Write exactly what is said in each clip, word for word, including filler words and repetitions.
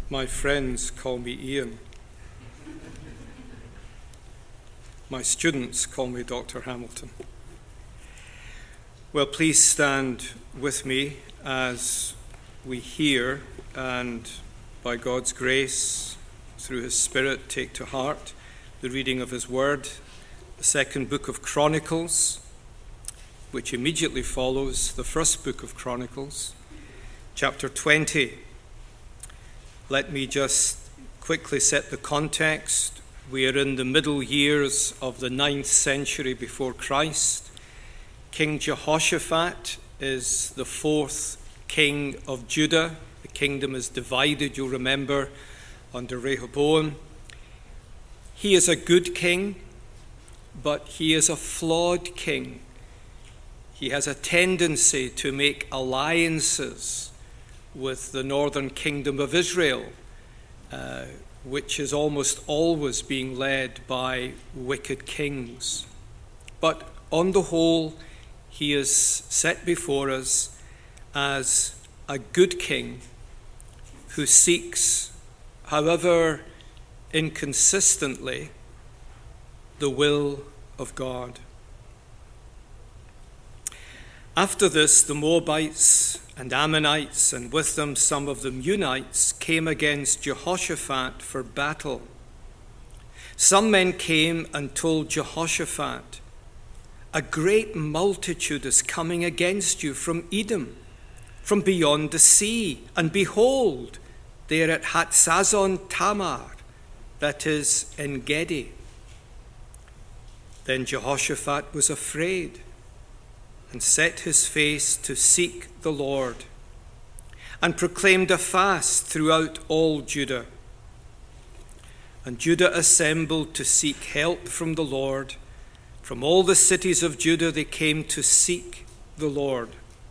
My friends call me Ian. My students call me Doctor Hamilton. Well, please stand with me as we hear and, by God's grace, through his Spirit, take to heart the reading of his word, the second book of Chronicles, which immediately follows the first book of Chronicles, chapter twenty. Let me just quickly set the context. We are in the middle years of the ninth century before Christ. King Jehoshaphat is the fourth king of Judah. The kingdom is divided, you'll remember, under Rehoboam. He is a good king, but he is a flawed king. He has a tendency to make alliances with the northern kingdom of Israel, uh, which is almost always being led by wicked kings. But on the whole, he is set before us as a good king who seeks, however inconsistently, the will of God. After this, the Moabites and Ammonites, and with them some of the Meunites, came against Jehoshaphat for battle. Some men came and told Jehoshaphat, "A great multitude is coming against you from Edom, from beyond the sea, and behold, they are at Hatzazon Tamar, that is En Gedi." Then Jehoshaphat was afraid and set his face to seek the Lord, and proclaimed a fast throughout all Judah. And Judah assembled to seek help from the Lord. From all the cities of Judah they came to seek the Lord.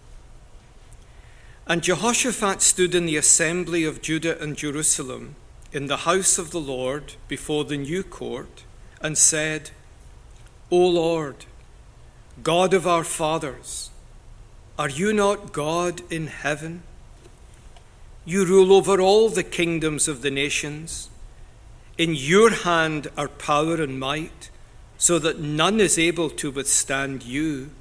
And Jehoshaphat stood in the assembly of Judah and Jerusalem, in the house of the Lord, before the new court, and said, "O Lord, God of our fathers, are you not God in heaven? You rule over all the kingdoms of the nations. In your hand are power and might, so that none is able to withstand you.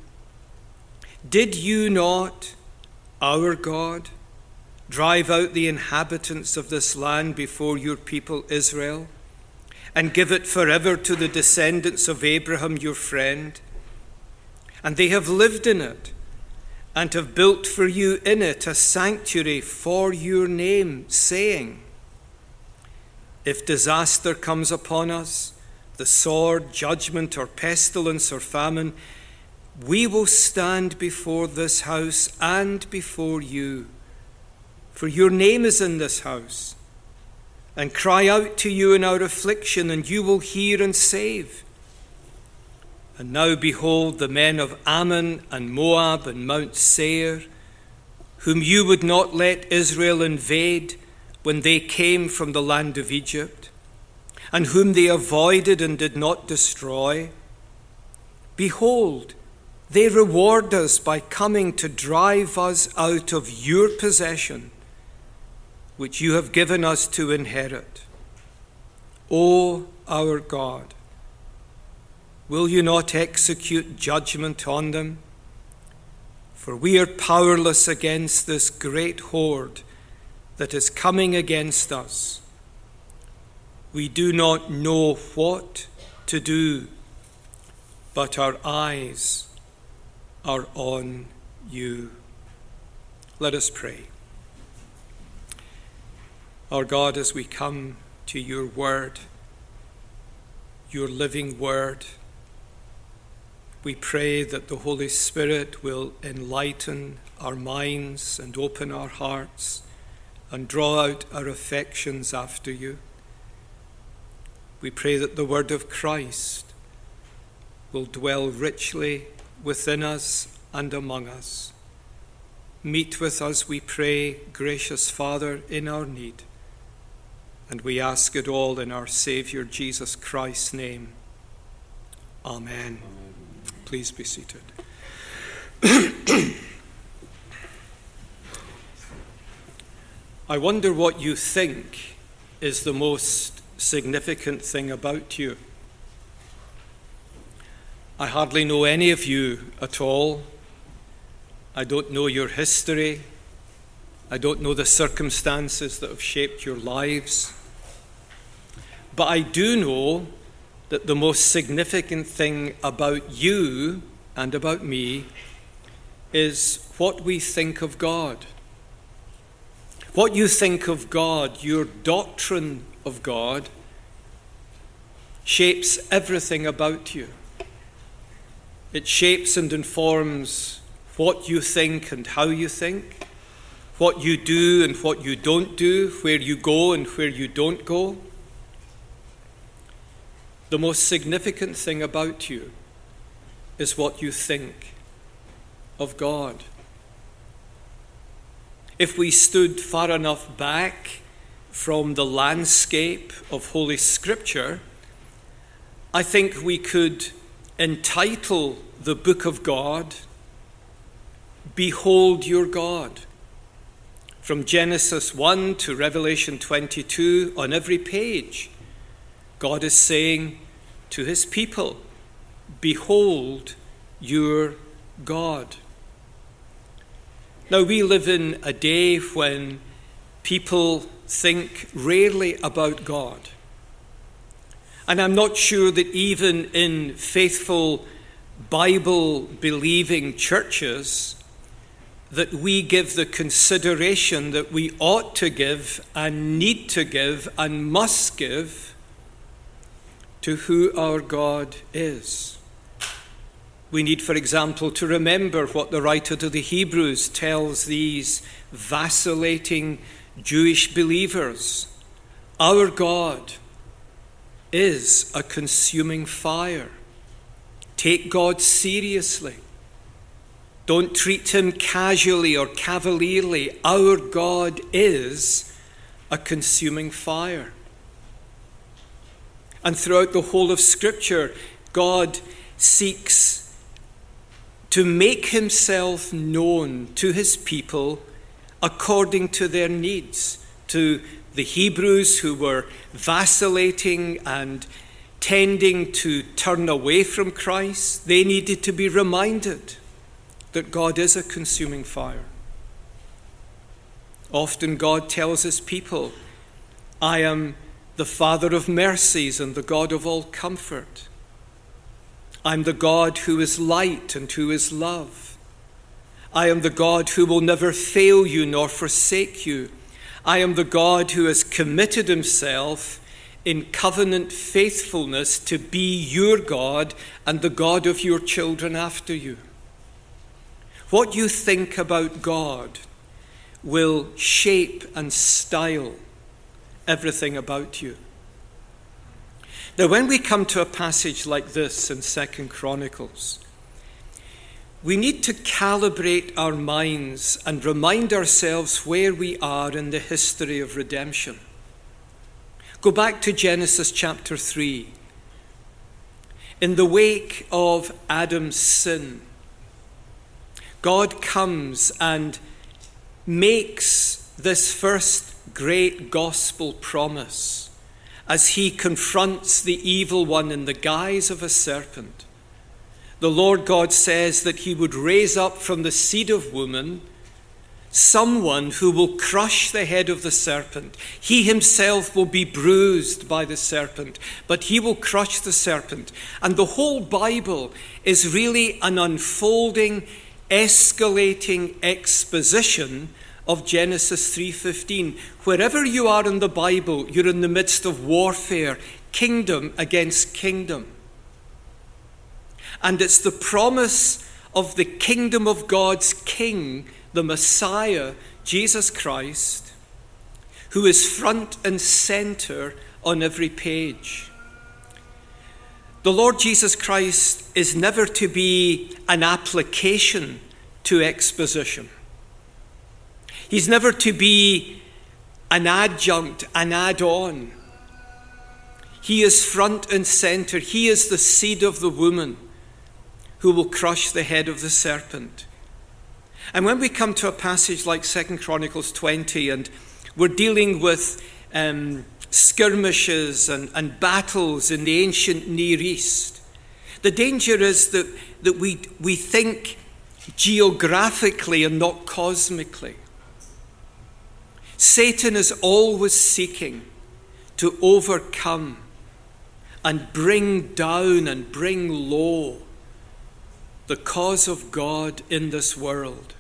Did you not, our God, drive out the inhabitants of this land before your people Israel, and give it forever to the descendants of Abraham your friend? And they have lived in it, and have built for you in it a sanctuary for your name, saying, if disaster comes upon us, the sword, judgment, or pestilence, or famine, we will stand before this house and before you, for your name is in this house, and cry out to you in our affliction, and you will hear and save. And now behold, the men of Ammon and Moab and Mount Seir, whom you would not let Israel invade when they came from the land of Egypt, and whom they avoided and did not destroy, behold, they reward us by coming to drive us out of your possession, which you have given us to inherit. O our God, will you not execute judgment on them? For we are powerless against this great horde that is coming against us. We do not know what to do, but our eyes are on you." Let us pray. Our God, as we come to your word, your living word, we pray that the Holy Spirit will enlighten our minds and open our hearts and draw out our affections after you. We pray that the word of Christ will dwell richly within us and among us. Meet with us, we pray, gracious Father, in our need. And we ask it all in our Saviour Jesus Christ's name. Amen. Amen. Please be seated. I wonder what you think is the most significant thing about you. I hardly know any of you at all. I don't know your history. I don't know the circumstances that have shaped your lives. But I do know that the most significant thing about you and about me is what we think of God. What you think of God, your doctrine of God, shapes everything about you. It shapes and informs what you think and how you think, what you do and what you don't do, where you go and where you don't go. The most significant thing about you is what you think of God. If we stood far enough back from the landscape of Holy Scripture, I think we could entitle the book of God, Behold Your God. From Genesis one to Revelation twenty-two, on every page, God is saying to his people, Behold your God. Now, we live in a day when people think rarely about God. And I'm not sure that even in faithful Bible-believing churches that we give the consideration that we ought to give and need to give and must give to who our God is. We need, for example, to remember what the writer to the Hebrews tells these vacillating Jewish believers. Our God is a consuming fire. Take God seriously. Don't treat him casually or cavalierly. Our God is a consuming fire. And throughout the whole of Scripture, God seeks to make himself known to his people according to their needs. To the Hebrews who were vacillating and tending to turn away from Christ, they needed to be reminded that God is a consuming fire. Often God tells his people, I am the Father of mercies and the God of all comfort. I'm the God who is light and who is love. I am the God who will never fail you nor forsake you. I am the God who has committed himself in covenant faithfulness to be your God and the God of your children after you. What you think about God will shape and style everything about you. Now, when we come to a passage like this in Second Chronicles, we need to calibrate our minds and remind ourselves where we are in the history of redemption. Go back to Genesis chapter three. In the wake of Adam's sin, God comes and makes this first great gospel promise as he confronts the evil one in the guise of a serpent. The Lord God says that he would raise up from the seed of woman someone who will crush the head of the serpent. He himself will be bruised by the serpent, but he will crush the serpent. And the whole Bible is really an unfolding, escalating exposition of Genesis three fifteen. Wherever you are in the Bible, you're in the midst of warfare, kingdom against kingdom. And it's the promise of the kingdom of God's King, the Messiah, Jesus Christ, who is front and center on every page. The Lord Jesus Christ is never to be an application to exposition. He's never to be an adjunct, an add-on. He is front and center. He is the seed of the woman who will crush the head of the serpent. And when we come to a passage like Second Chronicles twenty and we're dealing with um, skirmishes and, and battles in the ancient Near East. The danger is that, that we, we think geographically and not cosmically. Satan is always seeking to overcome and bring down and bring low the cause of God in this world.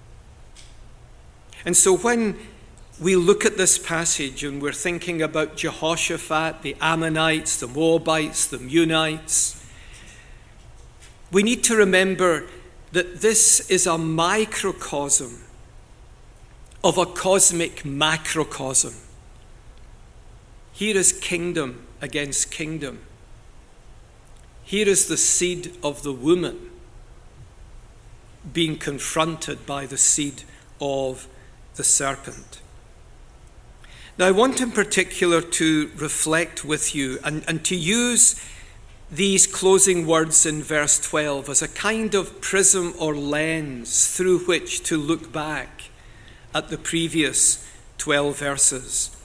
And so when we look at this passage and we're thinking about Jehoshaphat, the Ammonites, the Moabites, the Meunites, we need to remember that this is a microcosm of a cosmic macrocosm. Here is kingdom against kingdom. Here is the seed of the woman being confronted by the seed of the serpent. Now, I want in particular to reflect with you and, and to use these closing words in verse twelve as a kind of prism or lens through which to look back at the previous twelve verses.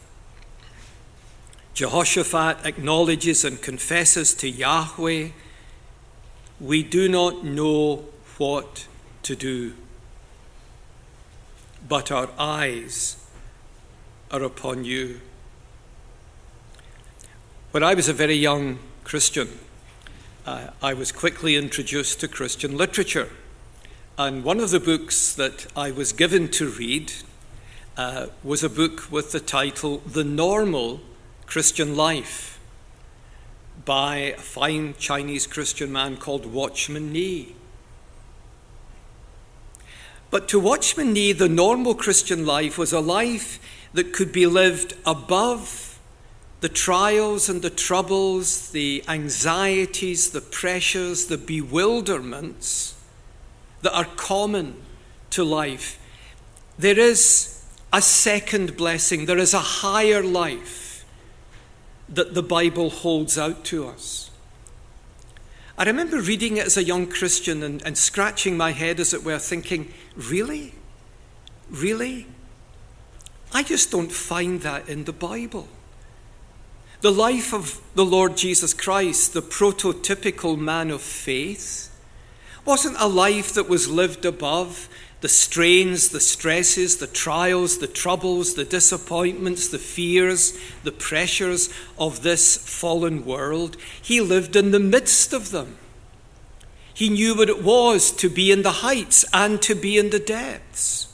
Jehoshaphat acknowledges and confesses to Yahweh, "We do not know what to do, but our eyes are upon you." When I was a very young Christian, uh, I was quickly introduced to Christian literature. And one of the books that I was given to read uh, was a book with the title The Normal Christian Life by a fine Chinese Christian man called Watchman Nee. But to Watchman Nee, the normal Christian life was a life that could be lived above the trials and the troubles, the anxieties, the pressures, the bewilderments that are common to life. There is a second blessing. There is a higher life that the Bible holds out to us. I remember reading it as a young Christian and, and scratching my head, as it were, thinking, really? Really? I just don't find that in the Bible. The life of the Lord Jesus Christ, the prototypical man of faith, wasn't a life that was lived above the strains, the stresses, the trials, the troubles, the disappointments, the fears, the pressures of this fallen world. He lived in the midst of them. He knew what it was to be in the heights and to be in the depths.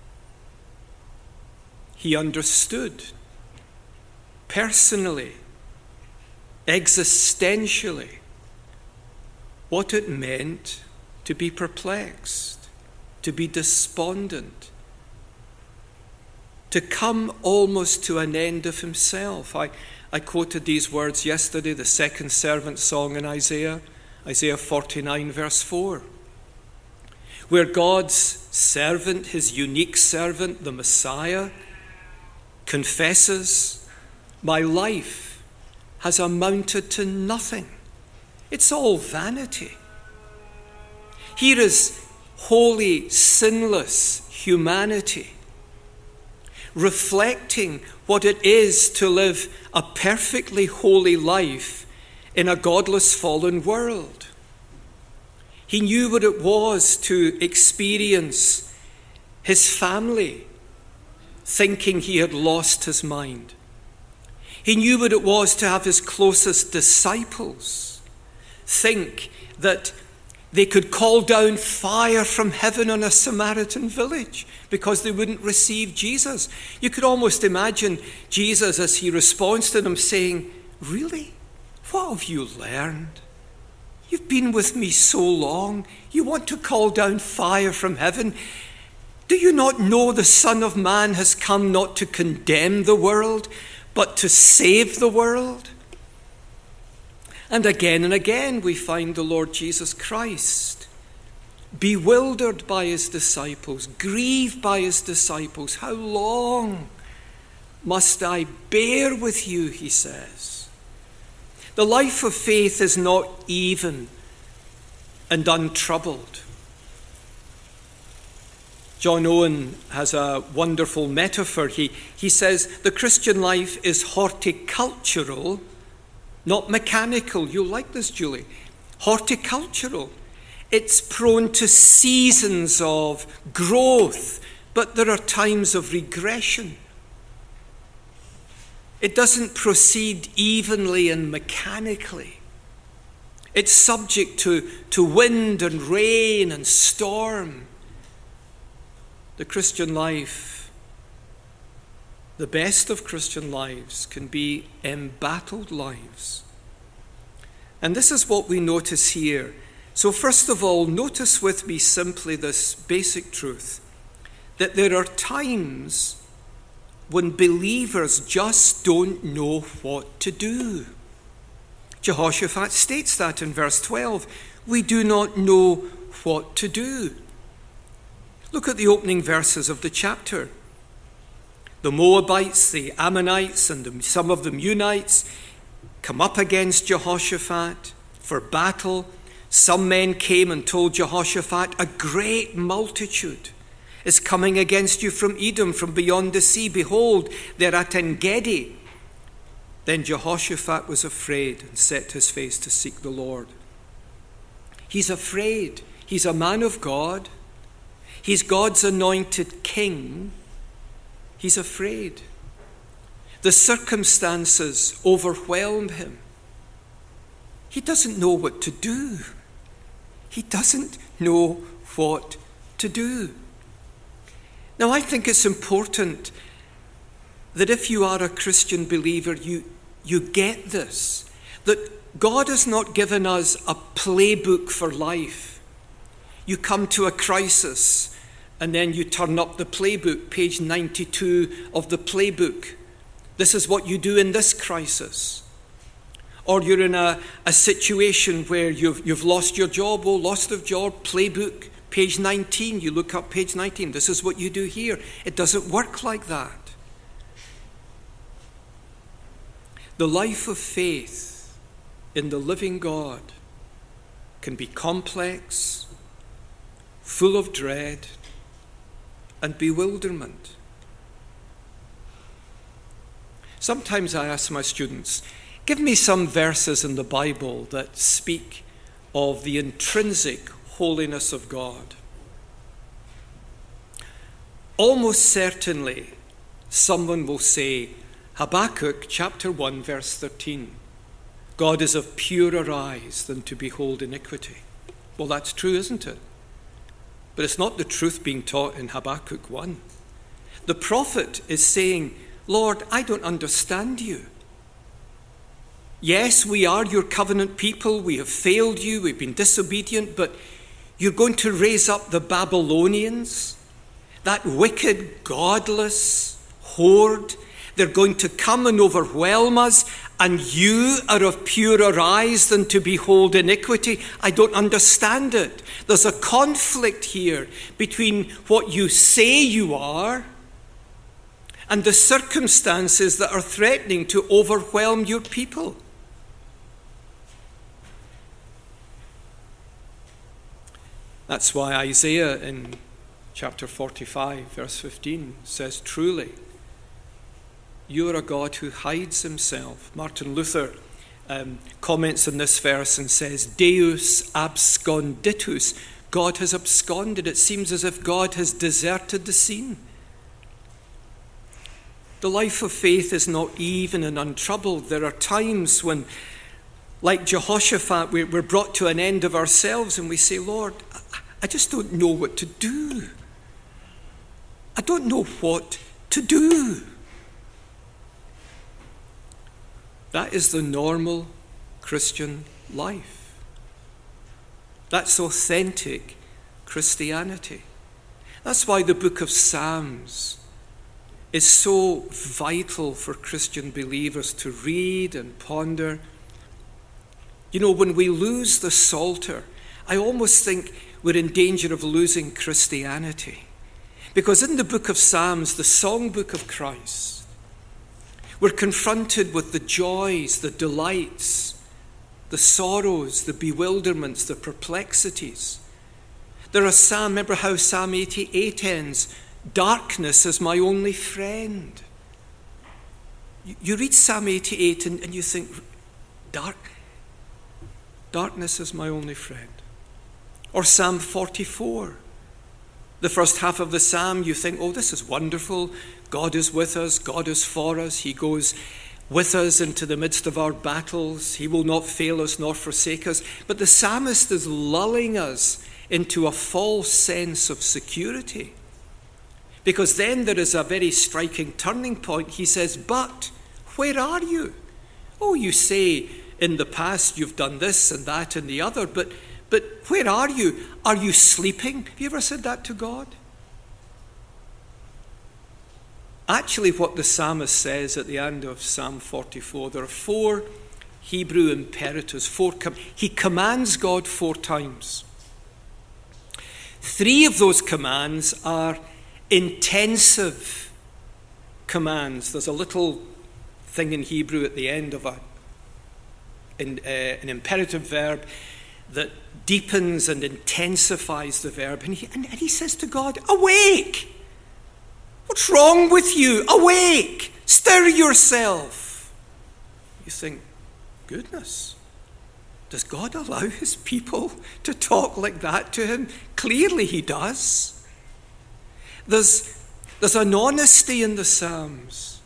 He understood personally, existentially, what it meant to be perplexed, to be despondent, to come almost to an end of himself. I, I quoted these words yesterday, the second servant song in Isaiah, Isaiah forty-nine, verse four, where God's servant, his unique servant, the Messiah, confesses, "My life has amounted to nothing. It's all vanity." Here is holy, sinless humanity, reflecting what it is to live a perfectly holy life in a godless, fallen world. He knew what it was to experience his family thinking he had lost his mind. He knew what it was to have his closest disciples think that they could call down fire from heaven on a Samaritan village because they wouldn't receive Jesus. You could almost imagine Jesus as he responds to them saying, "Really? What have you learned? You've been with me so long. You want to call down fire from heaven? Do you not know the Son of Man has come not to condemn the world, but to save the world?" And again and again we find the Lord Jesus Christ bewildered by his disciples, grieved by his disciples. "How long must I bear with you?" he says. The life of faith is not even and untroubled. John Owen has a wonderful metaphor. He, he says the Christian life is horticultural, not mechanical. You'll like this, Julie. Horticultural. It's prone to seasons of growth, but there are times of regression. It doesn't proceed evenly and mechanically. It's subject to, to wind and rain and storm. The Christian life, the best of Christian lives, can be embattled lives. And this is what we notice here. So first of all, notice with me simply this basic truth, that there are times when believers just don't know what to do. Jehoshaphat states that in verse twelve. We do not know what to do. Look at the opening verses of the chapter. The Moabites, the Ammonites, and the, some of the Meunites come up against Jehoshaphat for battle. Some men came and told Jehoshaphat, a great multitude is coming against you from Edom, from beyond the sea. Behold, they're at En-gedi. Then Jehoshaphat was afraid and set his face to seek the Lord. He's afraid. He's a man of God. He's God's anointed king. He's afraid. The circumstances overwhelm him. He doesn't know what to do. He doesn't know what to do. Now, I think it's important that if you are a Christian believer, you, you get this, that God has not given us a playbook for life. You come to a crisis and then you turn up the playbook, page ninety-two of the playbook. This is what you do in this crisis. Or you're in a, a situation where you've, you've lost your job. Oh, lost of job, playbook, page nineteen. You look up page nineteen. This is what you do here. It doesn't work like that. The life of faith in the living God can be complex, full of dread and bewilderment. Sometimes I ask my students, give me some verses in the Bible that speak of the intrinsic holiness of God. Almost certainly, someone will say, Habakkuk chapter one, verse thirteen. God is of purer eyes than to behold iniquity. Well, that's true, isn't it? But it's not the truth being taught in Habakkuk one. The prophet is saying, Lord, I don't understand you. Yes, we are your covenant people. We have failed you. We've been disobedient. But you're going to raise up the Babylonians, that wicked, godless horde. They're going to come and overwhelm us, and you are of purer eyes than to behold iniquity. I don't understand it. There's a conflict here between what you say you are and the circumstances that are threatening to overwhelm your people. That's why Isaiah in chapter forty-five, verse fifteen says, truly, you are a God who hides himself. Martin Luther um, comments on this verse and says, Deus absconditus. God has absconded. It seems as if God has deserted the scene. The life of faith is not even and untroubled. There are times when, like Jehoshaphat, we're brought to an end of ourselves and we say, Lord, I just don't know what to do. I don't know what to do. That is the normal Christian life. That's authentic Christianity. That's why the book of Psalms is so vital for Christian believers to read and ponder. You know, when we lose the Psalter, I almost think we're in danger of losing Christianity. Because in the book of Psalms, the songbook of Christ, we're confronted with the joys, the delights, the sorrows, the bewilderments, the perplexities, There are Psalm, remember how Psalm eighty-eight ends? Darkness is my only friend. You, you read Psalm eighty-eight and, and you think, dark, darkness is my only friend. Or Psalm forty-four. The first half of the psalm, you think, oh, this is wonderful. God is with us. God is for us. He goes with us into the midst of our battles. He will not fail us nor forsake us. But the psalmist is lulling us into a false sense of security. Because then there is a very striking turning point. He says, but where are you? Oh, you say in the past you've done this and that and the other, but, but where are you? Are you sleeping? Have you ever said that to God? Actually, what the psalmist says at the end of Psalm forty-four, there are four Hebrew imperatives. Four com- he commands God four times. Three of those commands are intensive commands. There's a little thing in Hebrew at the end of a, in, uh, an imperative verb that deepens and intensifies the verb. And he, and, and he says to God, awake! What's wrong with you? Awake! Stir yourself! You think, goodness, does God allow his people to talk like that to him? Clearly he does. There's, there's an honesty in the Psalms.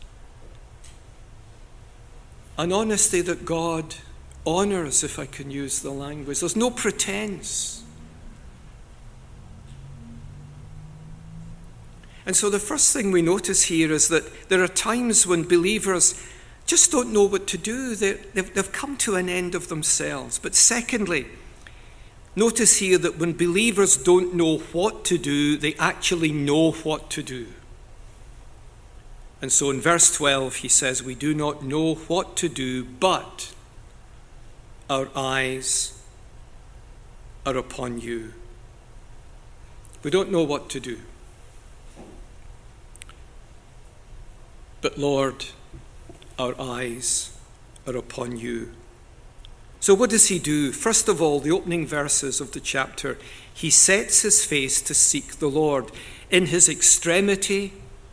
An honesty that God honors, if I can use the language. There's no pretense. And so the first thing we notice here is that there are times when believers just don't know what to do. They, they've, they've come to an end of themselves. But secondly, notice here that when believers don't know what to do, they actually know what to do. And so in verse twelve, he says, we do not know what to do, but our eyes are upon you. We don't know what to do. But Lord, our eyes are upon you. So what does he do? First of all, the opening verses of the chapter, he sets his face to seek the Lord. In his extremity,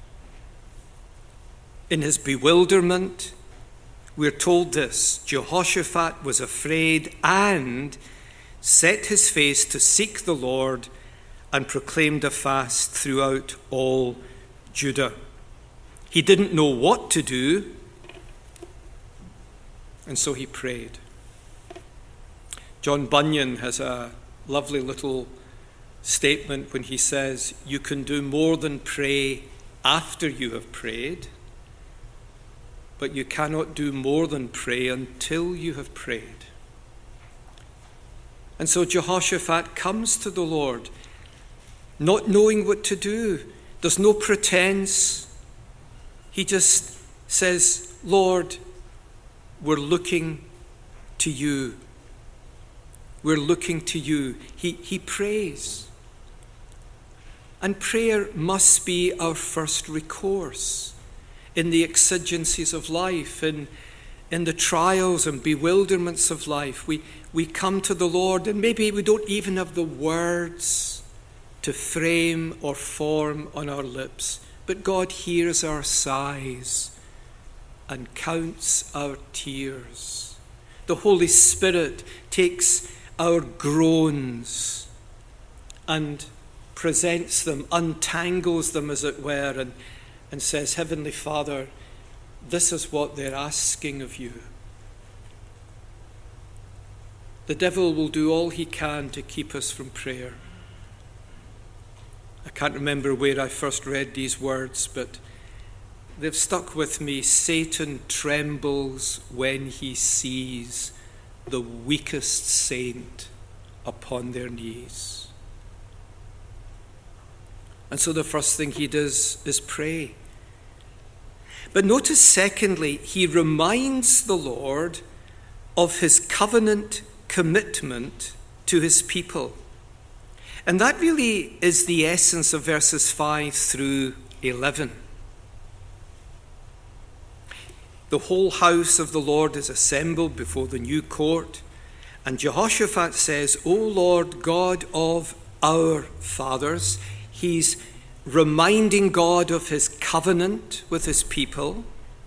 in his bewilderment, we're told this: Jehoshaphat was afraid and set his face to seek the Lord and proclaimed a fast throughout all Judah. He didn't know what to do, and so he prayed. John Bunyan has a lovely little statement when he says, you can do more than pray after you have prayed, but you cannot do more than pray until you have prayed. And so Jehoshaphat comes to the Lord, not knowing what to do. There's no pretense. He just says, Lord, we're looking to you. We're looking to you. He, he prays. And prayer must be our first recourse in the exigencies of life, in, in the trials and bewilderments of life. We, we come to the Lord, and maybe we don't even have the words to frame or form on our lips. But God hears our sighs and counts our tears. The Holy Spirit takes our groans and presents them, untangles them, as it were, and, and says, Heavenly Father, this is what they're asking of you. The devil will do all he can to keep us from prayer. I can't remember where I first read these words, but they've stuck with me. Satan trembles when he sees the weakest saint upon their knees. And so the first thing he does is pray. But notice, secondly, he reminds the Lord of his covenant commitment to his people. And that really is the essence of verses five through eleven. The whole house of the Lord is assembled before the new court, and Jehoshaphat says, O Lord God of our fathers. He's reminding God of his covenant with his people.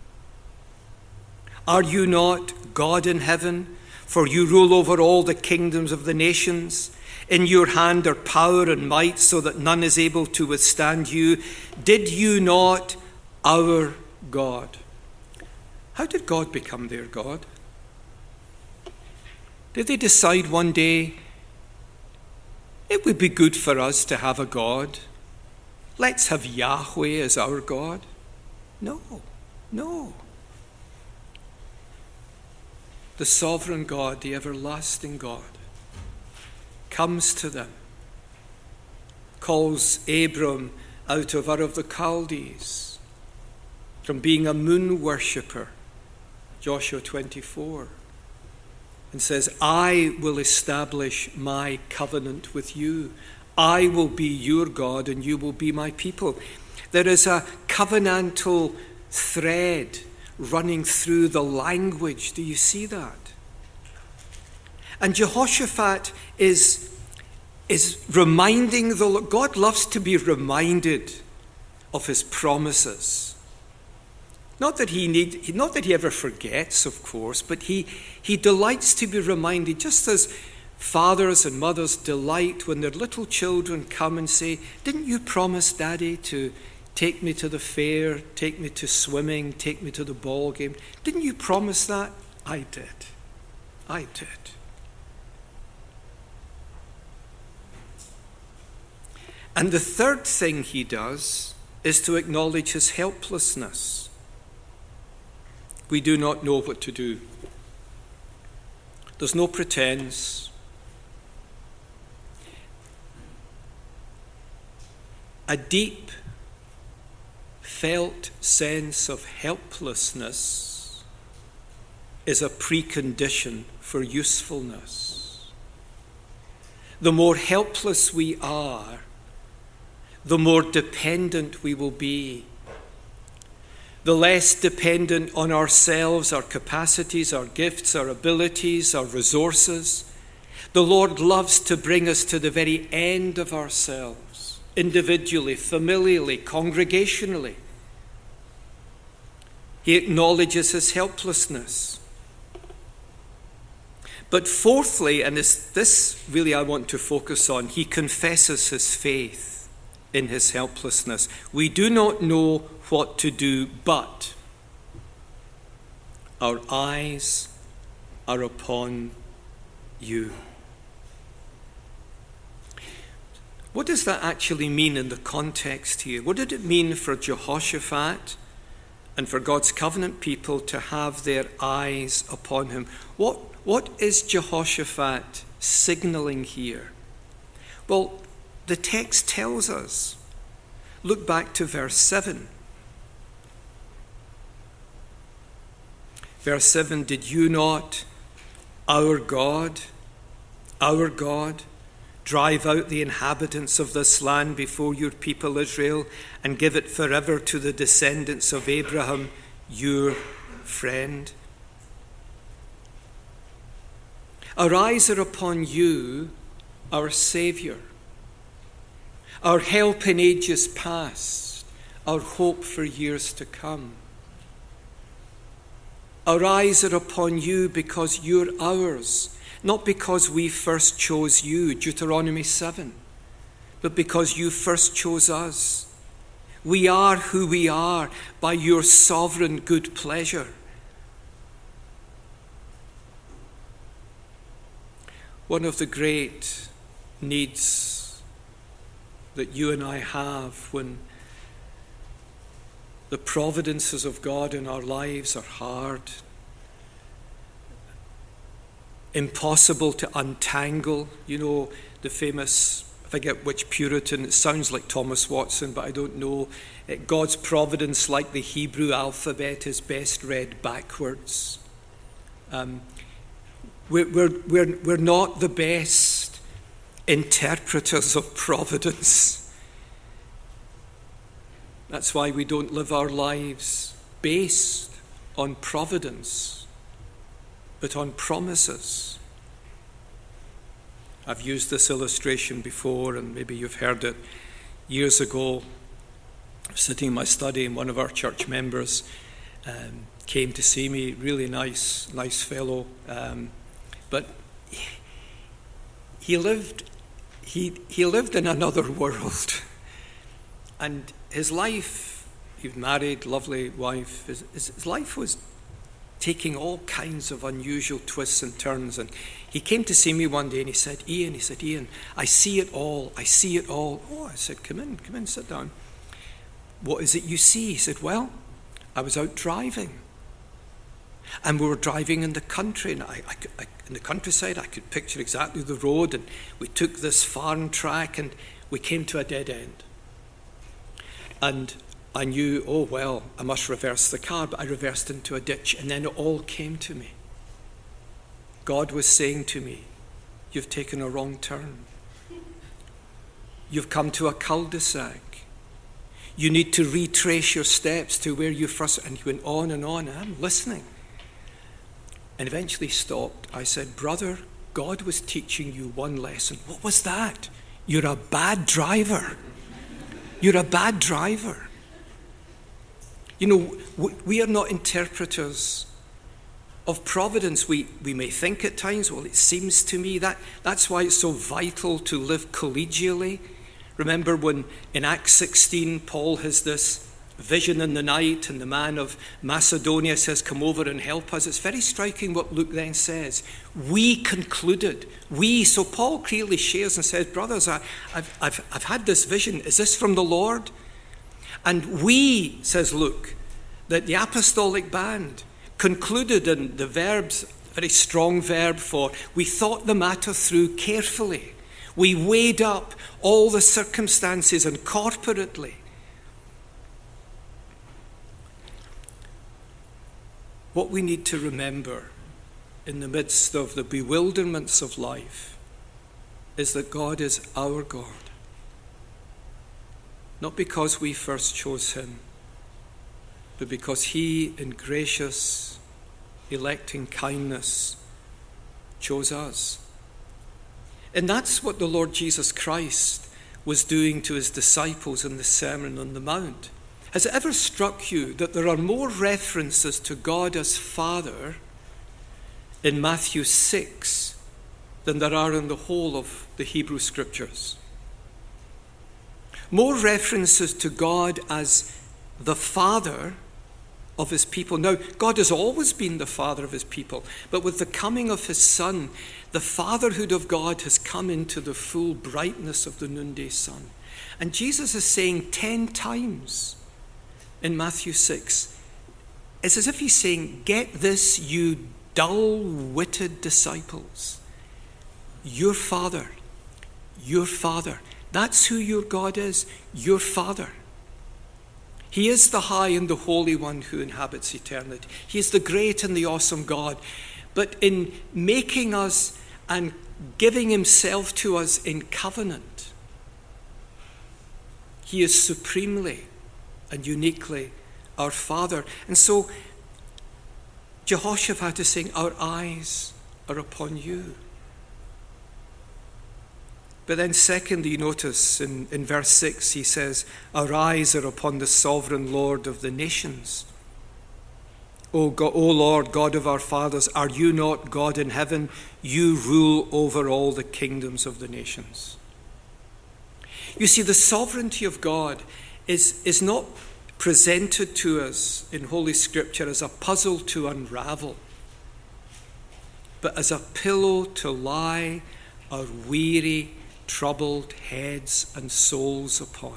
Are you not God in heaven? For you rule over all the kingdoms of the nations. In your hand are power and might, so that none is able to withstand you. Did you not, our God? How did God become their God? Did they decide one day, it would be good for us to have a God? Let's have Yahweh as our God? No, no. The sovereign God, the everlasting God, comes to them, calls Abram out of Ur of the Chaldees, from being a moon worshipper, Joshua twenty-four, and says, I will establish my covenant with you. I will be your God and you will be my people. There is a covenantal thread running through the language. Do you see that? And Jehoshaphat is, is reminding the Lord. God loves to be reminded of his promises. Not that he need, not that he ever forgets, of course, but he, he delights to be reminded, just as fathers and mothers delight when their little children come and say, didn't you promise, Daddy, to take me to the fair, take me to swimming, take me to the ball game? Didn't you promise that? I did. I did. And the third thing he does is to acknowledge his helplessness. We do not know what to do. There's no pretense. A deep felt sense of helplessness is a precondition for usefulness. The more helpless we are, the more dependent we will be. The less dependent on ourselves, our capacities, our gifts, our abilities, our resources. The Lord loves to bring us to the very end of ourselves, individually, familially, congregationally. He acknowledges his helplessness. But fourthly, and this, this really I want to focus on, he confesses his faith in his helplessness. We do not know what to do, but our eyes are upon you. What does that actually mean in the context here? What did it mean for Jehoshaphat and for God's covenant people to have their eyes upon him? What, what is Jehoshaphat signaling here? Well, the text tells us. Look back to verse seven. Verse seven, did you not, our God, our God, drive out the inhabitants of this land before your people Israel and give it forever to the descendants of Abraham, your friend? Our eyes are upon you, our Saviour, our help in ages past, our hope for years to come. Our eyes are upon you because you're ours, not because we first chose you, Deuteronomy seven, but because you first chose us. We are who we are by your sovereign good pleasure. One of the great needs that you and I have when the providences of God in our lives are hard, impossible to untangle. You know, the famous, I forget which Puritan, it sounds like Thomas Watson, but I don't know. God's providence, like the Hebrew alphabet, is best read backwards. Um, we're, we're, we're, we're not the best interpreters of providence. That's why we don't live our lives based on providence, but on promises. I've used this illustration before, and maybe you've heard it. Years ago, sitting in my study, and one of our church members um, came to see me. Really nice, nice fellow, um, but he lived he he lived in another world, and his life. He was married, lovely wife. His, his, his life was taking all kinds of unusual twists and turns. And he came to see me one day and he said, Ian, he said, Ian, I see it all. I see it all. Oh, I said, come in, come in, sit down. What is it you see? He said, well, I was out driving. And we were driving in the country, and I, I, I, in the countryside, I could picture exactly the road. And we took this farm track and we came to a dead end. And I knew, oh, well, I must reverse the car, but I reversed into a ditch, and then it all came to me. God was saying to me, you've taken a wrong turn. You've come to a cul-de-sac. You need to retrace your steps to where you first, and he went on and on, and I'm listening. And eventually stopped. I said, brother, God was teaching you one lesson. What was that? You're a bad driver. You're a bad driver. You know, we are not interpreters of providence. We, we may think at times, well, it seems to me that that's why it's so vital to live collegially. Remember when in Acts sixteen, Paul has this vision in the night, and the man of Macedonia says, come over and help us. It's very striking what Luke then says. We concluded, we, so Paul clearly shares and says, brothers, I, I've, I've, I've had this vision. Is this from the Lord? And we, says Luke, that the apostolic band concluded, in the verb's a very strong verb for, we thought the matter through carefully. We weighed up all the circumstances, and corporately. What we need to remember in the midst of the bewilderments of life is that God is our God. Not because we first chose him, but because he, in gracious, electing kindness, chose us. And that's what the Lord Jesus Christ was doing to his disciples in the Sermon on the Mount. Has it ever struck you that there are more references to God as Father in Matthew six than there are in the whole of the Hebrew Scriptures? More references to God as the Father of his people. Now, God has always been the Father of his people, but with the coming of his Son, the fatherhood of God has come into the full brightness of the noonday sun. And Jesus is saying ten times in Matthew six, it's as if he's saying, get this, you dull-witted disciples. Your Father, your Father. That's who your God is, your Father. He is the high and the holy one who inhabits eternity. He is the great and the awesome God. But in making us and giving himself to us in covenant, he is supremely and uniquely our Father. And so Jehoshaphat is saying, our eyes are upon you. But then secondly, you notice in, in verse six, he says, our eyes are upon the sovereign Lord of the nations. O, God, O Lord, God of our fathers, are you not God in heaven? You rule over all the kingdoms of the nations. You see, the sovereignty of God is, is not presented to us in Holy Scripture as a puzzle to unravel, but as a pillow to lie our weary, troubled heads and souls upon.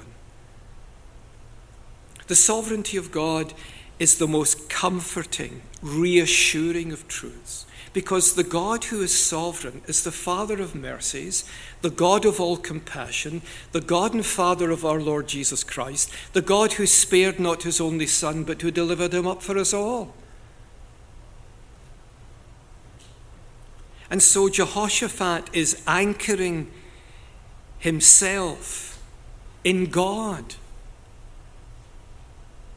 The sovereignty of God is the most comforting, reassuring of truths, because the God who is sovereign is the Father of mercies, the God of all compassion, the God and Father of our Lord Jesus Christ, the God who spared not his only Son, but who delivered him up for us all. And so Jehoshaphat is anchoring himself in God.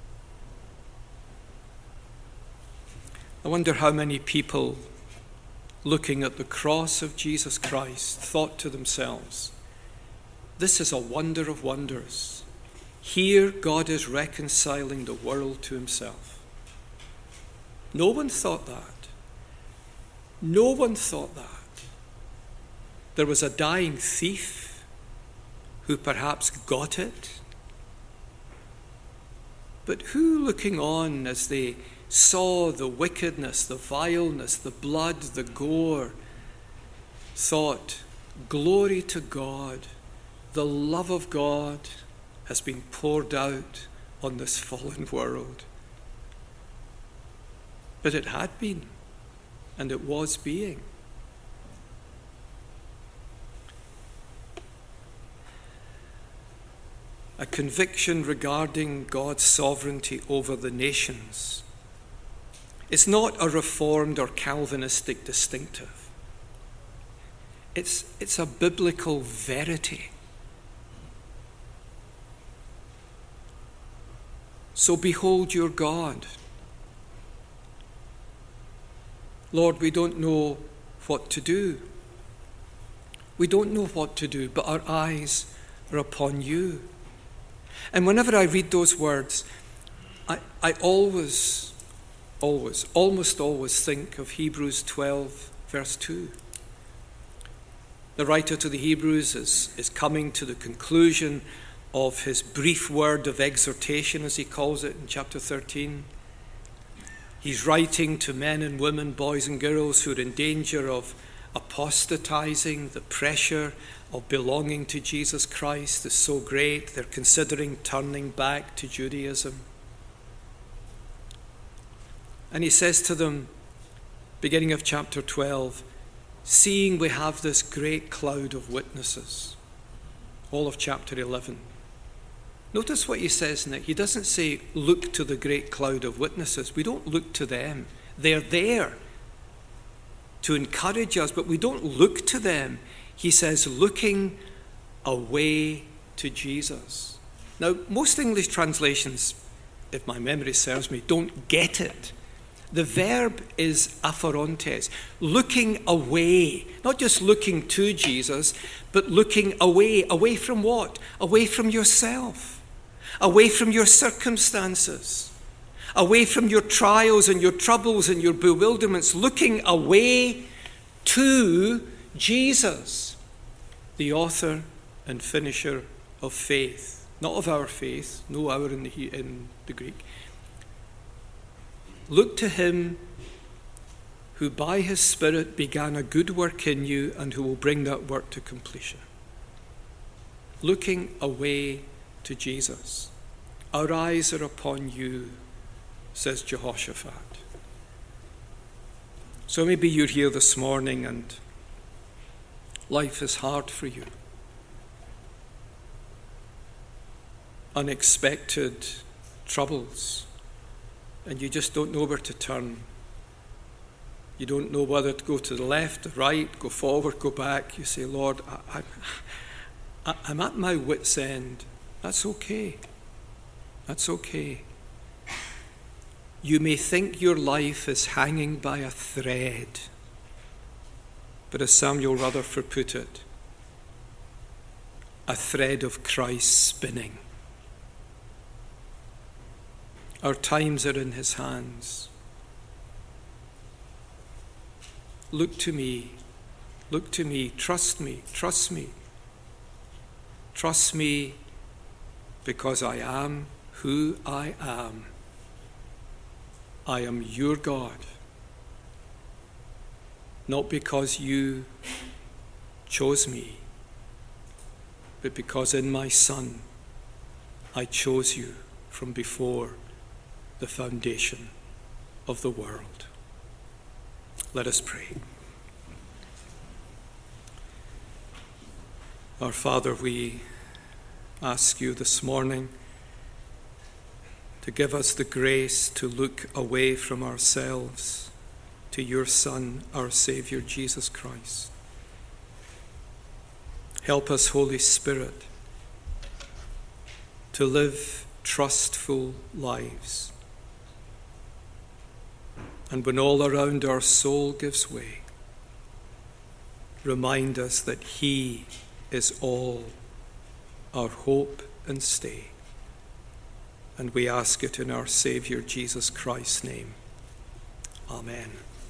I wonder how many people looking at the cross of Jesus Christ, thought to themselves, this is a wonder of wonders. Here God is reconciling the world to himself. No one thought that. No one thought that. There was a dying thief who perhaps got it. But who, looking on as they saw the wickedness, the vileness, the blood, the gore, thought, glory to God, the love of God has been poured out on this fallen world. But it had been, and it was being. A conviction regarding God's sovereignty over the nations is not a Reformed or Calvinistic distinctive. It's, it's a biblical verity. So behold your God. Lord, we don't know what to do. We don't know what to do, but our eyes are upon you. And whenever I read those words, I, I always, always, almost always think of Hebrews twelve, verse two. The writer to the Hebrews is, is coming to the conclusion of his brief word of exhortation, as he calls it in chapter thirteen. He's writing to men and women, boys and girls who are in danger of apostatizing. The pressure of belonging to Jesus Christ is so great, they're considering turning back to Judaism. And he says to them, beginning of chapter twelve, seeing we have this great cloud of witnesses, all of chapter eleven. Notice what he says in it. He doesn't say, look to the great cloud of witnesses. We don't look to them. They're there to encourage us, but we don't look to them. He says, looking away to Jesus. Now, most English translations, if my memory serves me, don't get it. The verb is aphorontes, looking away, not just looking to Jesus, but looking away. Away from what? Away from yourself, away from your circumstances, away from your trials and your troubles and your bewilderments, looking away to Jesus, the author and finisher of faith. Not of our faith, no our in the, in the Greek. Look to him who by his Spirit began a good work in you and who will bring that work to completion. Looking away to Jesus. Our eyes are upon you, says Jehoshaphat. So maybe you're here this morning and life is hard for you. Unexpected troubles, and you just don't know where to turn. You don't know whether to go to the left, the right, go forward, go back. You say, Lord, I, I, I'm at my wit's end. That's okay. That's okay. You may think your life is hanging by a thread, but as Samuel Rutherford put it, a thread of Christ spinning. Our times are in his hands. Look to me. Look to me. Trust me. Trust me. Trust me because I am who I am. I am your God. Not because you chose me, but because in my Son I chose you from before the foundation of the world. Let us pray. Our Father, we ask you this morning to give us the grace to look away from ourselves to your Son, our Savior, Jesus Christ. Help us, Holy Spirit, to live trustful lives. And when all around our soul gives way, remind us that he is all our hope and stay. And we ask it in our Saviour Jesus Christ's name. Amen.